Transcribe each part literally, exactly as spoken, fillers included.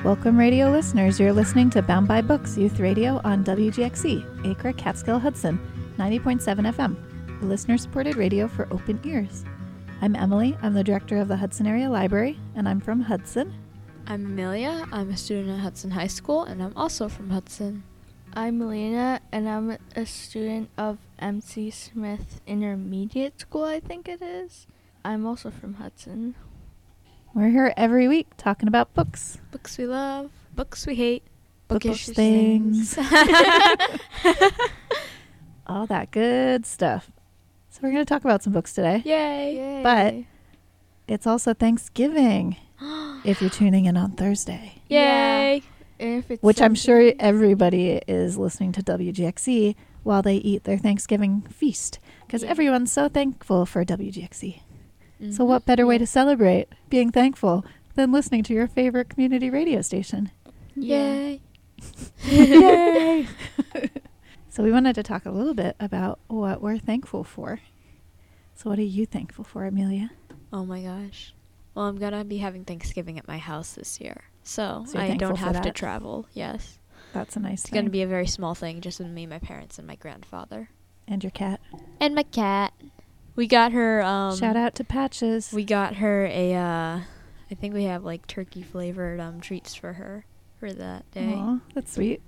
Welcome, radio listeners. You're listening to Bound by Books Youth Radio on W G X C, Acre, Catskill, Hudson, ninety point seven F M, listener-supported radio for open ears. I'm Emily. I'm the director of the Hudson Area Library, and I'm from Hudson. I'm Amelia. I'm a student at Hudson High School, and I'm also from Hudson. I'm Melina, and I'm a student of M C Smith Intermediate School, I think it is. I'm also from Hudson. We're here every week talking about books. Books we love, books we hate, bookish bookish things. things. All that good stuff. So we're going to talk about some books today. Yay. Yay. But it's also Thanksgiving if you're tuning in on Thursday. Yay. And if it's Which I'm sure something- everybody is listening to W G X C while they eat their Thanksgiving feast. Because Yeah. everyone's so thankful for W G X C. Mm-hmm. So what better way Yeah. to celebrate being thankful than listening to your favorite community radio station? Yay. Yay! So we wanted to talk a little bit about what we're thankful for. So what are you thankful for, Amelia? Oh my gosh. Well, I'm going to be having Thanksgiving at my house this year. So, So you're I thankful don't for have to that? travel. Yes. That's a nice It's thing. going to be a very small thing, just with me, my parents, and my grandfather. And your cat. And my cat. We got her... Um, Shout out to Patches. We got her a, uh, I think we have like turkey flavored um treats for her for that day. Aw, that's sweet.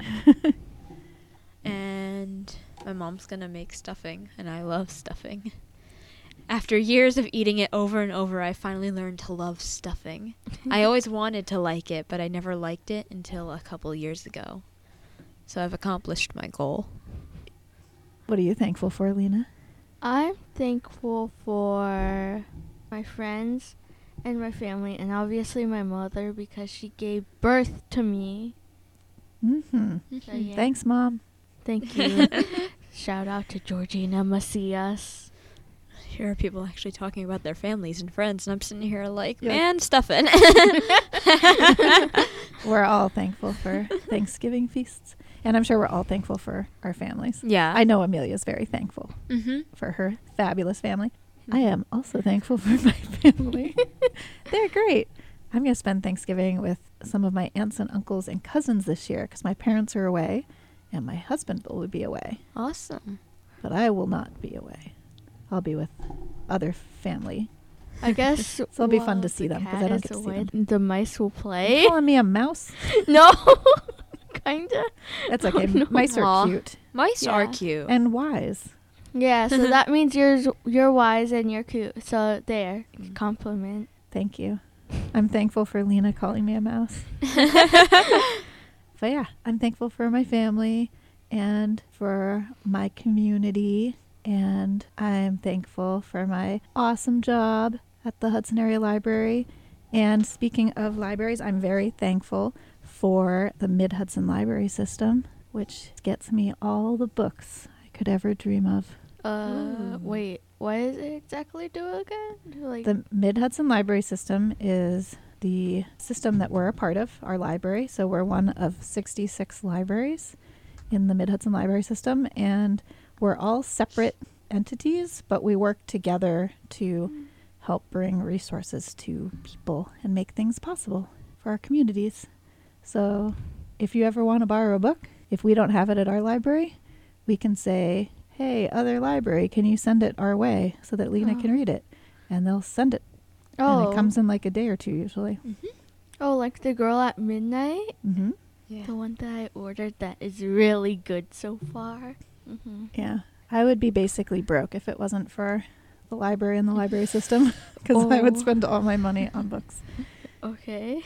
And my mom's gonna make stuffing, and I love stuffing. After years of eating it over and over, I finally learned to love stuffing. I always wanted to like it, but I never liked it until a couple years ago. So I've accomplished my goal. What are you thankful for, Lena? I'm thankful for my friends and my family, and obviously my mother because she gave birth to me. Mm-hmm. So, yeah. Thanks, Mom. Thank you. Shout out to Georgina Macias. Here are people actually talking about their families and friends, and I'm sitting here like, You're man, stuffing. We're all thankful for Thanksgiving feasts. And I'm sure we're all thankful for our families. Yeah. I know Amelia's very thankful Mm-hmm. for her fabulous family. I am also thankful for my family. They're great. I'm going to spend Thanksgiving with some of my aunts and uncles and cousins this year because my parents are away and my husband will be away. Awesome. But I will not be away. I'll be with other family. I guess So it'll be fun while to see the them, 'cause I cat don't is get to see away, them. The mice will You play. calling me a mouse? No, kinda. That's okay. Oh, no. Mice are Aw. cute Mice are Yeah. cute. and wise. Yeah, so that means you're you're wise and you're cute. So there, Mm. compliment. Thank you. I'm thankful for Lena calling me a mouse. But yeah, I'm thankful for my family and for my community. And I'm thankful for my awesome job at the Hudson Area Library. And speaking of libraries, I'm very thankful for the Mid-Hudson Library System, which gets me all the books I could ever dream of. Uh, Ooh. wait, what does it exactly do again? Like, The Mid-Hudson Library System is the system that we're a part of, our library. So we're one of sixty-six libraries in the Mid-Hudson Library System, and we're all separate entities, but we work together to help bring resources to people and make things possible for our communities. So if you ever want to borrow a book, if we don't have it at our library, we can say, hey, other library, can you send it our way so that Lena Oh. can read it? And they'll send it. oh, And it comes in like a day or two usually. oh, like the girl at midnight, Mm-hmm. Yeah. the one that I ordered that is really good so far. Mm-hmm. Yeah. I would be basically broke if it wasn't for the library and the library system because I would Oh. spend all my money on books. Okay.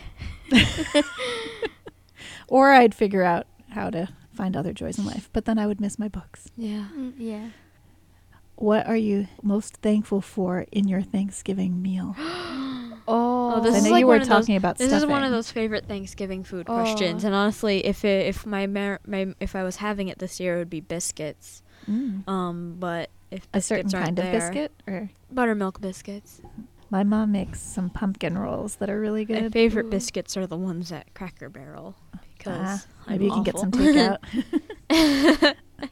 Or I'd figure out how to find other joys in life, but then I would miss my books. Yeah. Mm, yeah. What are you most thankful for in your Thanksgiving meal? Oh, this I is know like you were one of those- talking about This stuffing. is one of those favorite Thanksgiving food questions, Oh. and honestly, if it, if my, mar- my if I was having it this year, it would be biscuits. Mm. Um, but if A certain biscuits aren't kind of there, biscuit? Or buttermilk biscuits. my mom makes some pumpkin rolls that are really My good. favorite Ooh. biscuits are the ones at Cracker Barrel because Ah, I'm maybe you can get awful. some takeout.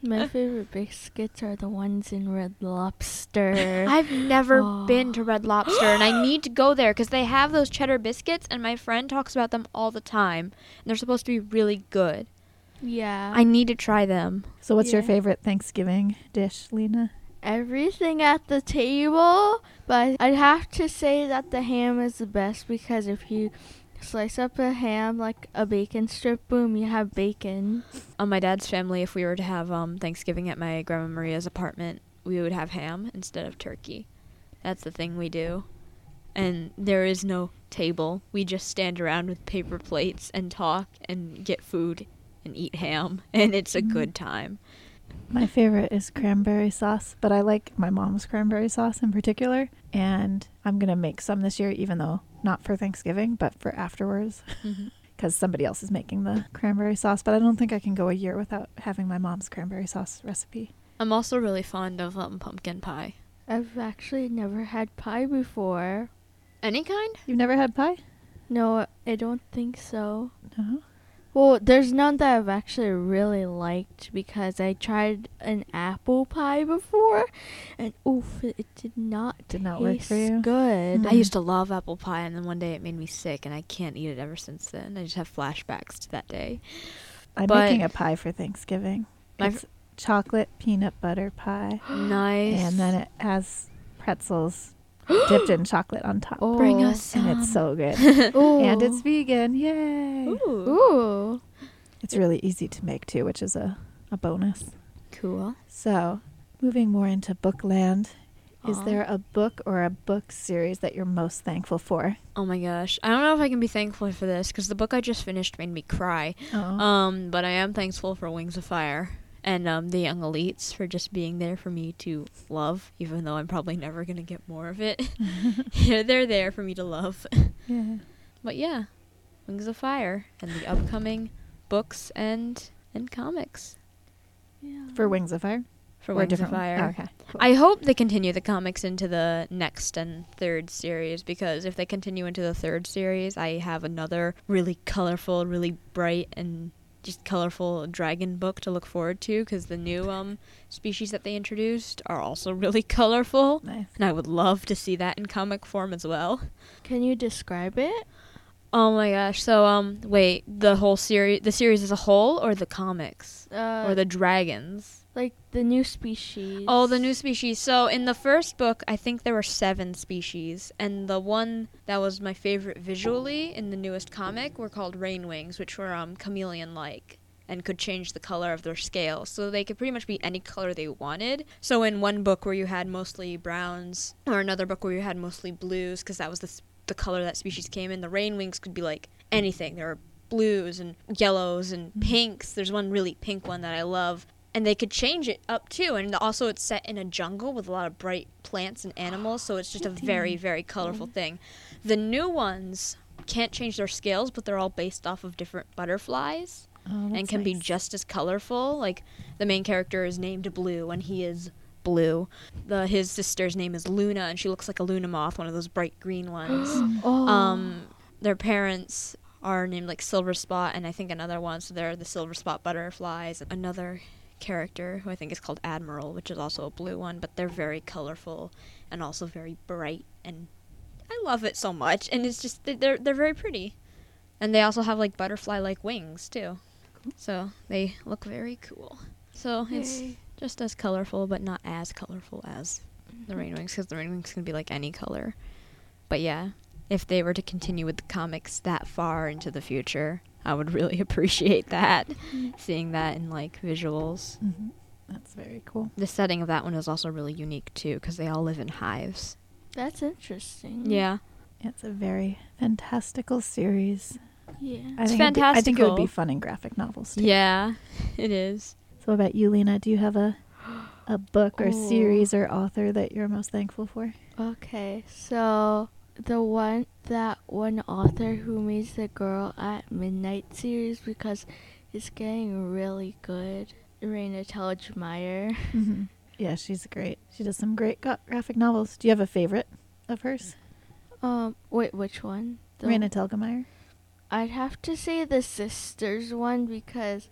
My favorite biscuits are the ones in Red Lobster. I've never Oh. been to Red Lobster, and I need to go there because they have those cheddar biscuits, and my friend talks about them all the time. And they're supposed to be really good. Yeah. I need to try them. So what's your Yeah. favorite Thanksgiving dish, Lena? Everything at the table, but I'd have to say that the ham is the best because if you slice up a ham like a bacon strip, boom, you have bacon. On my dad's family, if we were to have um, Thanksgiving at my Grandma Maria's apartment, we would have ham instead of turkey. That's the thing we do. And there is no table. We just stand around with paper plates and talk and get food and eat ham, and it's a Mhm. good time. My favorite is cranberry sauce, but I like my mom's cranberry sauce in particular, and I'm going to make some this year, even though not for Thanksgiving, but for afterwards, Mhm. because somebody else is making the cranberry sauce, but I don't think I can go a year without having my mom's cranberry sauce recipe. I'm also really fond of um, pumpkin pie. I've actually never had pie before. Any kind? You've never had pie? No, I don't think so. No. Well, there's none that I've actually really liked because I tried an apple pie before, and oof, it, it did not Did not work taste for you? good. Mhm. I used to love apple pie, and then one day it made me sick, and I can't eat it ever since then. I just have flashbacks to that day. I'm But- making a pie for Thanksgiving. My It's chocolate peanut butter pie, Nice. and then it has pretzels dipped in chocolate on top. Oh. Bring us some. And it's so good. Ooh. And it's vegan. Yay. Ooh. Ooh. It's really easy to make too, which is a, a bonus. Cool. So, moving more into bookland, is Aw. there a book or a book series that you're most thankful for? Oh my gosh. I don't know if I can be thankful for this, because the book I just finished made me cry. Oh, Um, but I am thankful for Wings of Fire and um, the Young Elites for just being there for me to love, even though I'm probably never going to get more of it. they're, they're there for me to love. yeah. But yeah, Wings of Fire and the upcoming books and and comics Yeah. For Wings of Fire? for Or a Wings of different one? Fire. Oh, okay. Cool. I hope they continue the comics into the next and third series, because if they continue into the third series, I have another really colorful, really bright, and just colorful dragon book to look forward to, because the new um species that they introduced are also really colorful, Nice. and I would love to see that in comic form as well. Can you describe it? Oh my gosh. So um wait, the whole series, the series as a whole, or the comics, Uh, or the dragons? like the new species. Oh, the new species. So in the first book, I think there were seven species, and the one that was my favorite visually in the newest comic were called Rainwings, which were um chameleon-like and could change the color of their scales. So they could pretty much be any color they wanted. So in one book where you had mostly browns, or another book where you had mostly blues, because that was the s- the color that species came in, the Rainwings could be like anything. There were blues and yellows and Mhm. pinks. There's one really pink one that I love. And they could change it up too, and also it's set in a jungle with a lot of bright plants and animals, so it's just a very, very colorful thing. The new ones can't change their scales, but they're all based off of different butterflies Oh, and that's can be nice. just as colorful. Like the main character is named Blue, and he is blue. The his sister's name is Luna, and she looks like a Luna moth, one of those bright green ones. Oh. Um, their parents are named like Silver Spot, and I think another one, so they're the Silver Spot butterflies. Another character who I think is called Admiral, which is also a blue one, but they're very colorful and also very bright, and I love it so much. And it's just they're they're very pretty, and they also have like butterfly like wings too, so they look very cool. So it's Yay. just as colorful, but not as colorful as the Rainwings, because the Rainwings can be like any color. But yeah, if they were to continue with the comics that far into the future, I would really appreciate that, seeing that in like visuals. Mhm. That's very cool. The setting of that one is also really unique too, because they all live in hives. That's interesting. Yeah. It's a very fantastical series. Yeah. I It's think it'd be- I think it would be fantastical. fun in graphic novels too. Yeah, it is. So what about you, Lena? Do you have a a book or Ooh. series or author that you're most thankful for? Okay, so the one that one author who made the Girl at Midnight series, because it's getting really good. Raina Telgemeier. Mm-hmm. Yeah, she's great. She does some great gra- graphic novels. Do you have a favorite of hers? Um, wait, which one? The- Raina Telgemeier. I'd have to say the sisters one because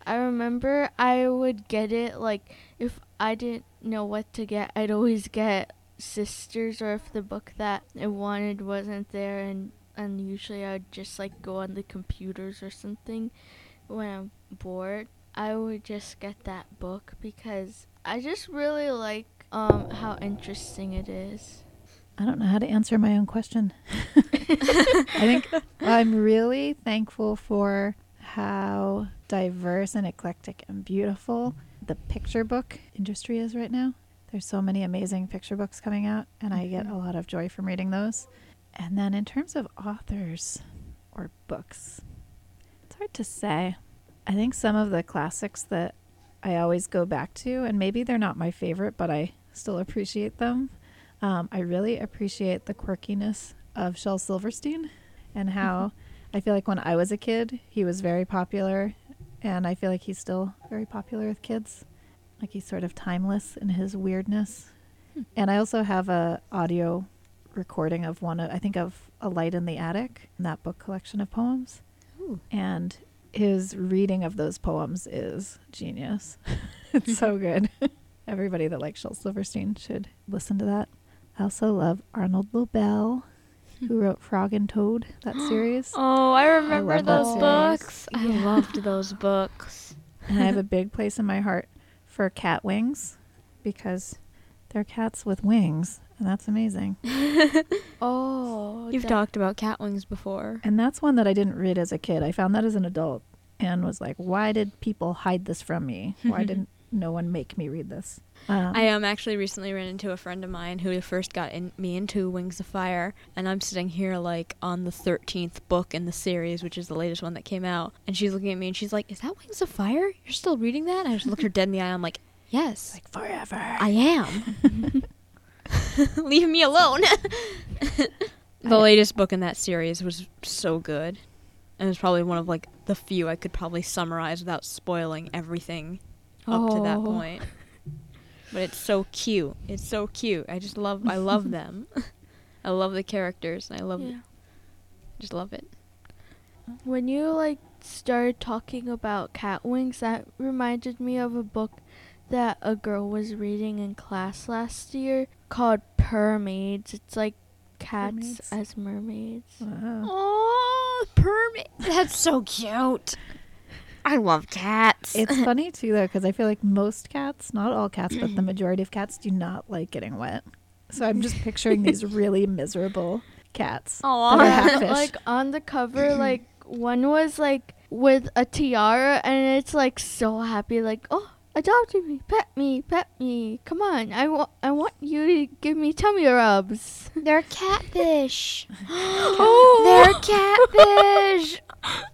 I remember I would get it, like, if I didn't know what to get, I'd always get Sisters, or if the book that I wanted wasn't there, and, and usually I would just, like, go on the computers or something when I'm bored. I would just get that book because I just really like um, how interesting it is. I don't know how to answer my own question. I think I'm really thankful for how diverse and eclectic and beautiful the picture book industry is right now. There's so many amazing picture books coming out, and I get a lot of joy from reading those. And then in terms of authors or books, it's hard to say. I think some of the classics that I always go back to, and maybe they're not my favorite, but I still appreciate them. Um, I really appreciate the quirkiness of Shel Silverstein, and how I feel like when I was a kid, he was very popular, and I feel like he's still very popular with kids. Like, he's sort of timeless in his weirdness. Hmm. And I also have a audio recording of one, of, I think of A Light in the Attic, that book collection of poems. Ooh. And his reading of those poems is genius. It's so good. Everybody that likes Shel Silverstein should listen to that. I also love Arnold Lobel, who wrote Frog and Toad, that series. Oh, I remember I those books. Yeah. I loved those books. And I have a big place in my heart for cat wings, because they're cats with wings, and that's amazing. Oh, You've that- talked about cat wings before. And that's one that I didn't read as a kid. I found that as an adult and was like, why did people hide this from me? Why didn't no one make me read this? Um, I um actually recently ran into a friend of mine who first got in, me into Wings of Fire, and I'm sitting here like on the thirteenth book in the series, which is the latest one that came out, and she's looking at me and she's like, "Is that Wings of Fire? You're still reading that?" And I just looked her dead in the eye. I'm like, "Yes, like forever. I am." Leave me alone. The latest book in that series was so good, and it's probably one of like the few I could probably summarize without spoiling everything up to that Oh. point. But it's so cute. It's so cute. I just love. I love them. I love the characters, and I love. Yeah. Just love it. When you like started talking about cat wings, that reminded me of a book that a girl was reading in class last year called Mermaids. It's like cats Mermaids? as mermaids. Wow. Oh, permit. That's so cute. I love cats. It's funny too, though, because I feel like most cats, not all cats, but the majority of cats do not like getting wet. So I'm just picturing these really miserable cats. Aw. that are Yeah, half-fish. like on the cover, like one was like with a tiara, and it's like so happy, like, oh, adopted me, pet me, pet me. Come on, I want, I want you to give me tummy rubs. They're catfish. Oh. They're catfish.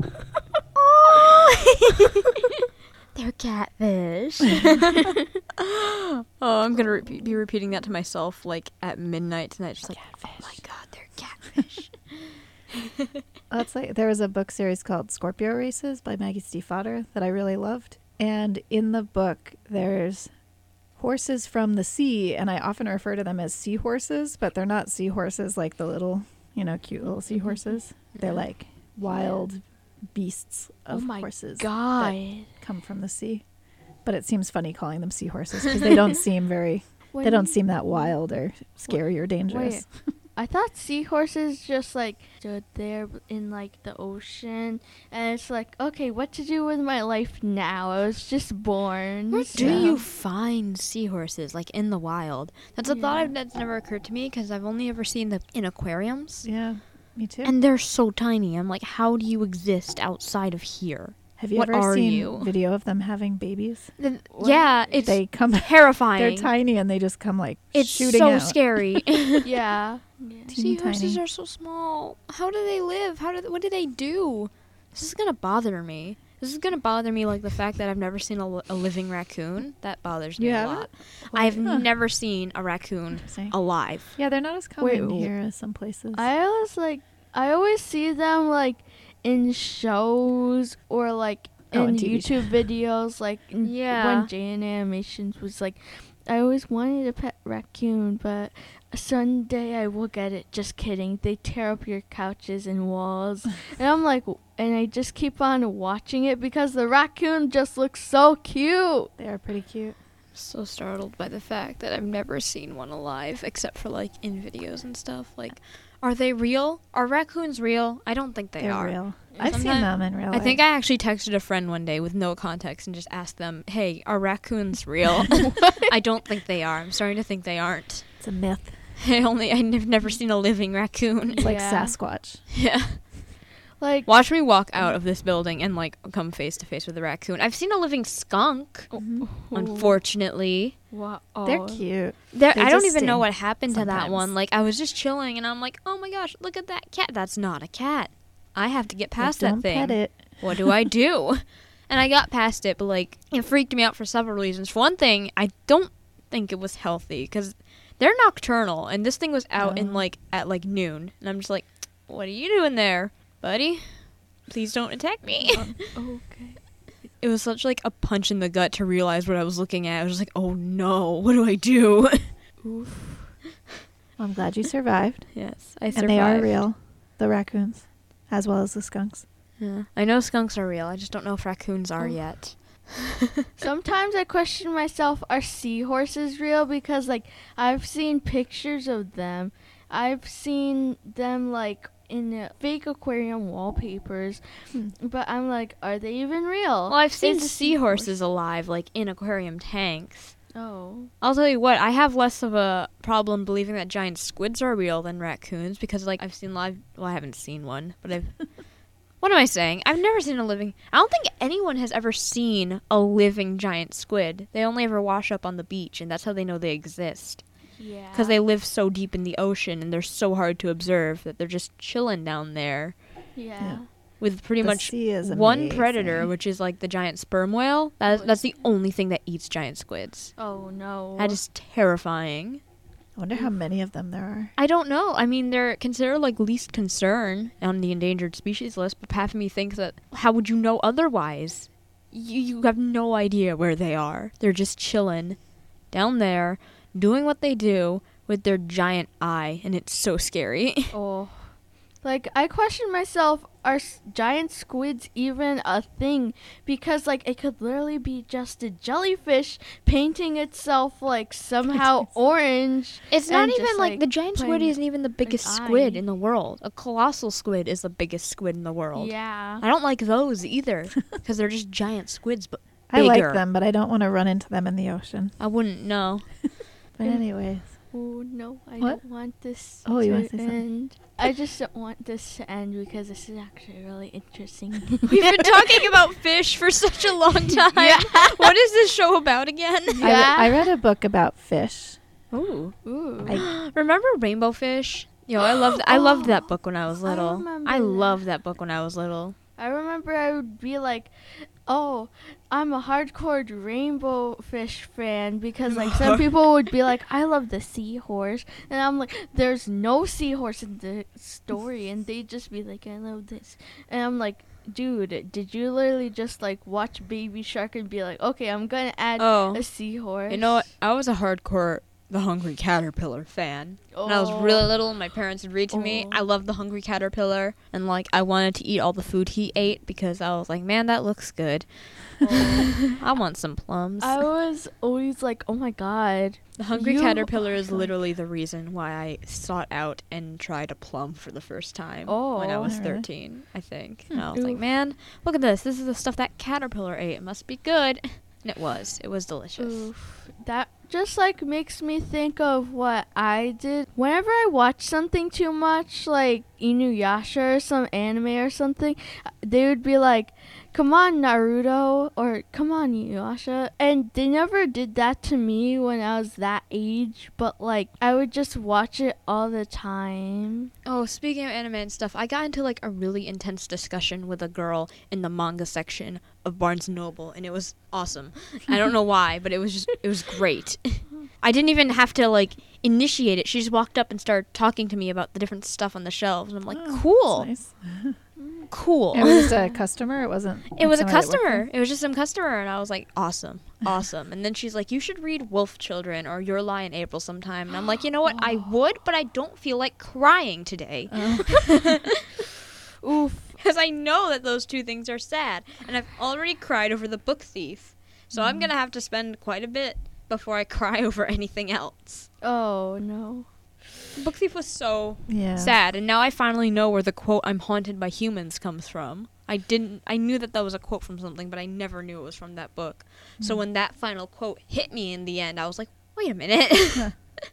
Oh. They're catfish. Oh, I'm gonna repeat, be repeating that to myself like at midnight tonight. Just like, oh my god, they're catfish. Well, it's like there was a book series called Scorpio Races by Maggie Stiefvater that I really loved. And in the book, there's horses from the sea, and I often refer to them as seahorses, but they're not seahorses like the little, you know, cute little seahorses. They're like wild beasts of Oh my horses God. that come from the sea. But it seems funny calling them seahorses because they don't seem very, When they don't you- seem that wild or scary or dangerous. I thought seahorses just like stood there in like the ocean, and it's like, okay, what to do with my life now? I was just born. Where do so- you find seahorses like in the wild? That's a thought Yeah. I've, that's never occurred to me because I've only ever seen them in aquariums, Yeah, me too. and they're so tiny. I'm like, how do you exist outside of here? Have you what ever are seen you? video of them having babies? The- What? yeah, it's They come, terrifying. they're tiny and they just come like It's shooting so out. scary. Yeah. yeah. Teeny Seahorses tiny. are so small. How do they live? How do they, what do they do? This is gonna bother me. This is gonna bother me like the fact that I've never seen a, li- a living raccoon. That bothers me You a haven't? lot. I've Huh. never seen a raccoon Interesting. alive. Yeah, they're not as common Wait, here as some places. I always like, I always see them like in shows or like Oh, in on T V. YouTube videos, like in- Yeah. when J N Animations was like, I always wanted a pet raccoon, but someday I will get it. Just kidding. They tear up your couches and walls, and I'm like, and I just keep on watching it because the raccoon just looks so cute. They are pretty cute. So startled by the fact that I've never seen one alive except for like in videos and stuff. Like, are they real? Are raccoons real? I don't think they They're are. real. I've seen Sometime- them in real I life. think I actually texted a friend one day with no context and just asked them, "Hey, are raccoons real?" I don't think they are. I'm starting to think they aren't. It's a myth. I only I've never seen a living raccoon. It's like Yeah. Sasquatch. Yeah. Like, Watch me walk out of this building and like come face to face with a raccoon. I've seen a living skunk, Mhm. unfortunately. wow. They're cute. There, They I don't just even know sting what happened to that sometimes. one. Like I was just chilling and I'm like, "Oh my gosh, look at that cat. That's not a cat. I have to get past Like, that don't thing. pet it. What do I do?" And I got past it, but like it freaked me out for several reasons. For one thing, I don't think it was healthy because they're nocturnal, and this thing was out in Oh. like at like noon, and I'm just like, "What are you doing there, buddy? Please don't attack me." Okay. It was such like a punch in the gut to realize what I was looking at. I was just like, "Oh no, what do I do?" Oof. Well, I'm glad you survived. Yes, I survived. And they are real, the raccoons, as well as the skunks. Yeah. I know skunks are real. I just don't know if raccoons are Oh. yet. Sometimes I question myself, are seahorses real? Because, like, I've seen pictures of them. I've seen them, like, in uh, fake aquarium wallpapers. Hmm. But I'm like, are they even real? Well, I've seen Is a seahorses seahorse- alive, like in aquarium tanks. Oh. I'll tell you what, I have less of a problem believing that giant squids are real than raccoons because, like, I've seen live. Well, I haven't seen one, but I've. What am I saying? I've never seen a living. I don't think anyone has ever seen a living giant squid. They only ever wash up on the beach, and that's how they know they exist. Yeah. Because they live so deep in the ocean, and they're so hard to observe that they're just chilling down there Yeah. Yeah. with pretty The much sea is one amazing. predator, which is like the giant sperm whale. That, that's the only thing that eats giant squids. Oh, no. That is terrifying. I wonder how many of them there are. I don't know. I mean, they're considered like least concern on the endangered species list, but half of me thinks that how would you know otherwise? You, you have no idea where they are. They're just chilling down there, doing what they do with their giant eye, and it's so scary. Oh. Like, I question myself, are s- giant squids even a thing? Because, like, it could literally be just a jellyfish painting itself, like, somehow orange. It's not And even just, like, like, the giant squid playing isn't even the biggest eye. squid in the world. A colossal squid is the biggest squid in the world. Yeah. I don't like those either because they're just giant squids, but I bigger. like them, but I don't want to run into them in the ocean. I wouldn't know. But anyways, Oh, no, I What? don't want this Oh, you to wanna say something? end. I just don't want this to end because this is actually really interesting. We've been talking about fish for such a long time. Yeah. What is this show about again? I, re- Yeah. I read a book about fish. Ooh. Ooh. I- Remember Rainbow Fish? Yo, I loved I loved that book when I was I little. remember I that. loved that book when I was little. I remember I would be like, oh, I'm a hardcore rainbow fish fan because like some people would be like, I love the seahorse. And I'm like, there's no seahorse in the story. And they'd just be like, I love this. And I'm like, dude, did you literally just like watch Baby Shark and be like, okay, I'm going to add Oh. a seahorse? You know what? I was a hardcore The Hungry Caterpillar fan. When I was really little, my parents would read to me. Oh. I loved The Hungry Caterpillar, and like I wanted to eat all the food he ate because I was like, man, that looks good. Oh. I want some plums. I was always like, oh my god. The Hungry You Caterpillar are is good. literally the reason why I sought out and tried a plum for the first time when I Oh. was Really? thirteen, I think. Hmm. And I was like, Oof. man, look at this. This is the stuff that caterpillar ate. It must be good. And it was. It was delicious. Oof. That just like makes me think of what I did. Whenever I watch something too much, like Inuyasha or some anime or something, they would be like, come on, Naruto, or come on, Inuyasha. And they never did that to me when I was that age, but like I would just watch it all the time. Oh, speaking of anime and stuff, I got into like a really intense discussion with a girl in the manga section of Barnes and Noble, and it was awesome. I don't know why, but it was just it was great. I didn't even have to like initiate it. She just walked up and started talking to me about the different stuff on the shelves, and I'm like, Oh, cool, that's nice. cool. It was just a customer. It wasn't. It like was a somebody that worked customer. there? It was just some customer, and I was like, awesome, awesome. And then she's like, you should read Wolf Children or Your Lie in April sometime. And I'm like, you know what? I would, but I don't feel like crying today. Oh. Oof. Because because I know that those two things are sad. And I've already cried over The Book Thief. So mm. I'm going to have to spend quite a bit before I cry over anything else. Oh, no. Book Thief was so yeah. sad. And now I finally know where the quote, "I'm haunted by humans," comes from. I didn't, I knew that that was a quote from something, but I never knew it was from that book. Mm. So when that final quote hit me in the end, I was like, wait a minute.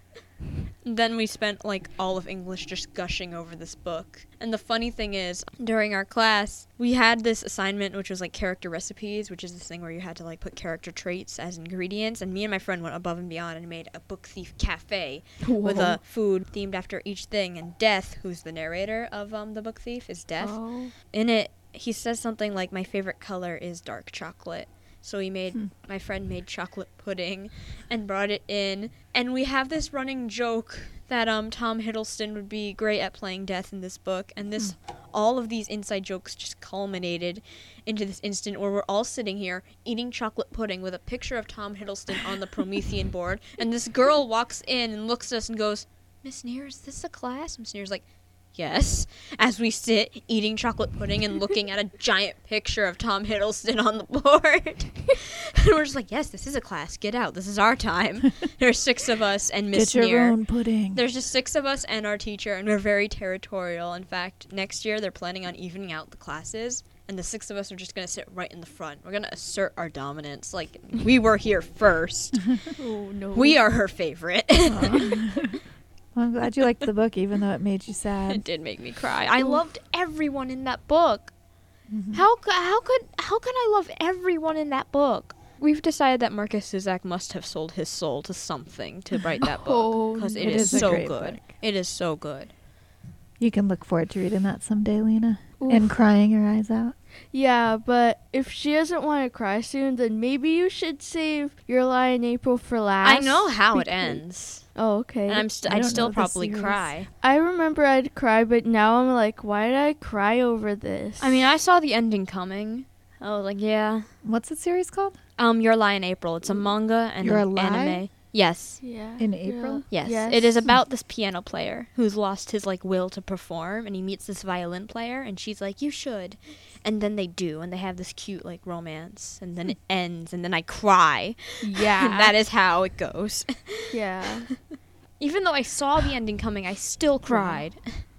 Then we spent like all of English just gushing over this book. And the funny thing is, during our class, we had this assignment which was like character recipes, which is this thing where you had to like put character traits as ingredients. And me and my friend went above and beyond and made a Book Thief cafe Whoa. with a food themed after each thing. And Death, who's the narrator of um, the Book Thief, is Death. Oh. In it, he says something like, "My favorite color is dark chocolate." So he made, hmm. my friend made chocolate pudding and brought it in. And we have this running joke that um Tom Hiddleston would be great at playing Death in this book. And this, hmm. all of these inside jokes just culminated into this instant where we're all sitting here eating chocolate pudding with a picture of Tom Hiddleston on the Promethean board. And this girl walks in and looks at us and goes, "Miss Neer, is this a class?" Miss Neer's like, "Yes," as we sit eating chocolate pudding and looking at a giant picture of Tom Hiddleston on the board. And we're just like, yes, this is a class. Get out. This is our time. There's six of us and Miss Get your Neer. own pudding. There's just six of us and our teacher, and we're very territorial. In fact, next year they're planning on evening out the classes, and the six of us are just going to sit right in the front. We're going to assert our dominance. Like, we were here first. Oh, no. We are her favorite. Well, I'm glad you liked the book, even though it made you sad. It did make me cry. I loved everyone in that book. Mm-hmm. How how could how could I love everyone in that book? We've decided that Marcus Zizek must have sold his soul to something to write that book, because it, it is, is so good. Book. It is so good. You can look forward to reading that someday, Lena, Oof. and crying your eyes out. Yeah, but if she doesn't want to cry soon, then maybe you should save Your Lie in April for last. I know how it ends. Oh, okay. And I'm st- I'd still probably cry. I remember I'd cry, but now I'm like, why did I cry over this? I mean, I saw the ending coming. I was like, yeah. What's the series called? Um, Your Lie in April. It's a manga and Your an Lie? anime. Yes. Yeah. In April? Yes. Yes. It is about this piano player who's lost his like will to perform, and he meets this violin player, and she's like, "You should." And then they do, and they have this cute like romance, and then it ends, and then I cry. Yeah. And that is how it goes. Yeah. Even though I saw the ending coming, I still cried.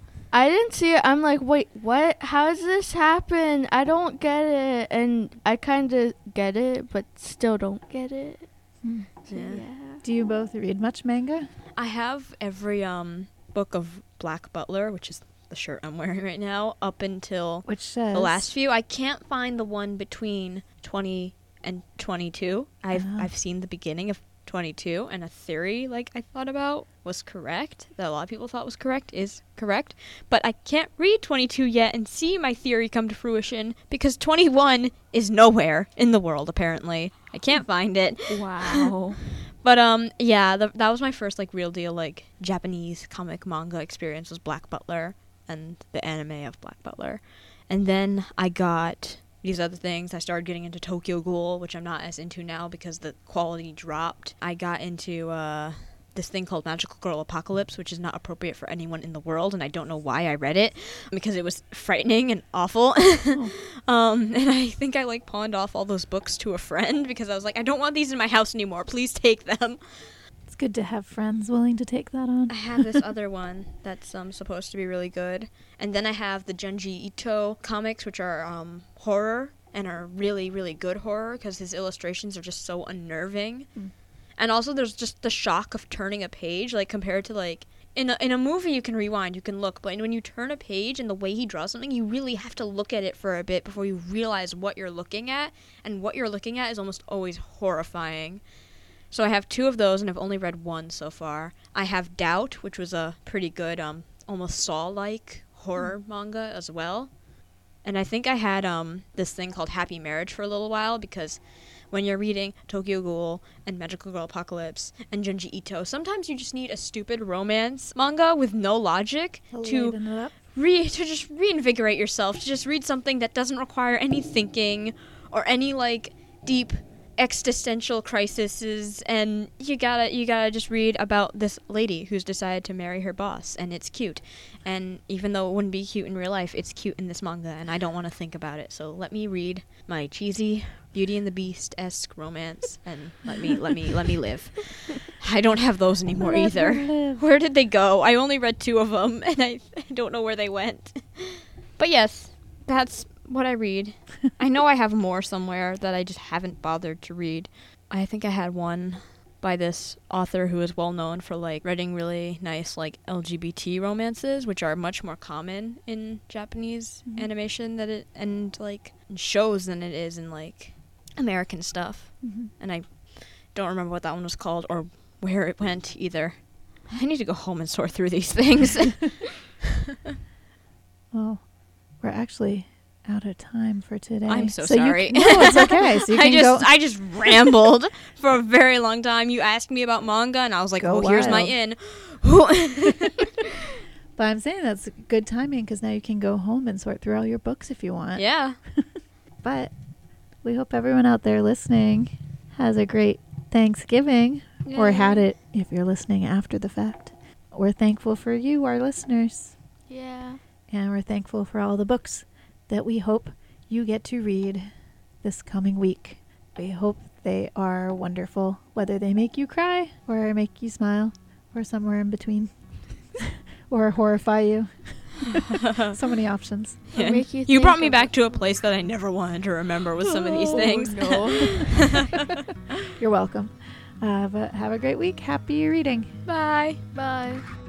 I didn't see it. I'm like, wait, what? How does this happen? I don't get it. And I kind of get it, but still don't get it. Hmm. So, Yeah. yeah. Do you both read much manga? I have every um book of Black Butler, which is the shirt I'm wearing right now, up until Which says the last few. I can't find the one between twenty and twenty-two. I've Oh. I've seen the beginning of twenty-two, and a theory like I thought about was correct, that a lot of people thought was correct, is correct. But I can't read twenty-two yet and see my theory come to fruition because twenty-one is nowhere in the world, apparently. I can't find it. Wow. But um yeah, the, that was my first like real deal like Japanese comic manga experience was Black Butler and the anime of Black Butler. And then I got these other things. I started getting into Tokyo Ghoul, which I'm not as into now because the quality dropped. I got into uh this thing called Magical Girl Apocalypse, which is not appropriate for anyone in the world, and I don't know why I read it, because it was frightening and awful. Oh. um, and I think I, like, pawned off all those books to a friend, because I was like, I don't want these in my house anymore. Please take them. It's good to have friends willing to take that on. I have this other one that's um, supposed to be really good. And then I have the Junji Ito comics, which are um, horror, and are really, really good horror, because his illustrations are just so unnerving. Mm. And also there's just the shock of turning a page, like compared to like, in a, in a movie you can rewind, you can look, but when you turn a page and the way he draws something, you really have to look at it for a bit before you realize what you're looking at, and what you're looking at is almost always horrifying. So I have two of those, and I've only read one so far. I have Doubt, which was a pretty good, um, almost Saw-like horror mm. manga as well. And I think I had um this thing called Happy Marriage for a little while, because when you're reading Tokyo Ghoul and Magical Girl Apocalypse and Junji Ito, sometimes you just need a stupid romance manga with no logic to re to just reinvigorate yourself, to just read something that doesn't require any thinking or any like deep existential crises, and you gotta you gotta just read about this lady who's decided to marry her boss, and it's cute. And even though it wouldn't be cute in real life, it's cute in this manga, and I don't want to think about it. So let me read my cheesy Beauty and the Beast-esque romance, and let me let me let me live. I don't have those anymore Let either. her live. Where did they go? I only read two of them, and I, I don't know where they went. But yes, that's what I read. I know I have more somewhere that I just haven't bothered to read. I think I had one by this author who is well known for like writing really nice like L G B T romances, which are much more common in Japanese Mhm. animation that it and like in shows than it is in like American stuff. Mhm. And I don't remember what that one was called or where it went either. I need to go home and sort through these things. Well, we're actually out of time for today. I'm so, you sorry. can- no, it's okay. So you I can just go. I just rambled for a very long time. You asked me about manga, and I was like, Go "Oh, here's my wild. in." But I'm saying that's good timing because now you can go home and sort through all your books if you want. Yeah. But we hope everyone out there listening has a great Thanksgiving, or had it if you're listening after the fact. We're thankful for you, our listeners, Yeah. and we're thankful for all the books that we hope you get to read this coming week. We hope they are wonderful, whether they make you cry or make you smile or somewhere in between or horrify you. So many options. Yeah. make you You think brought me of back it. to a place that I never wanted to remember with some of these Oh, things. no. You're welcome. Uh, but have a great week. Happy reading. Bye. Bye.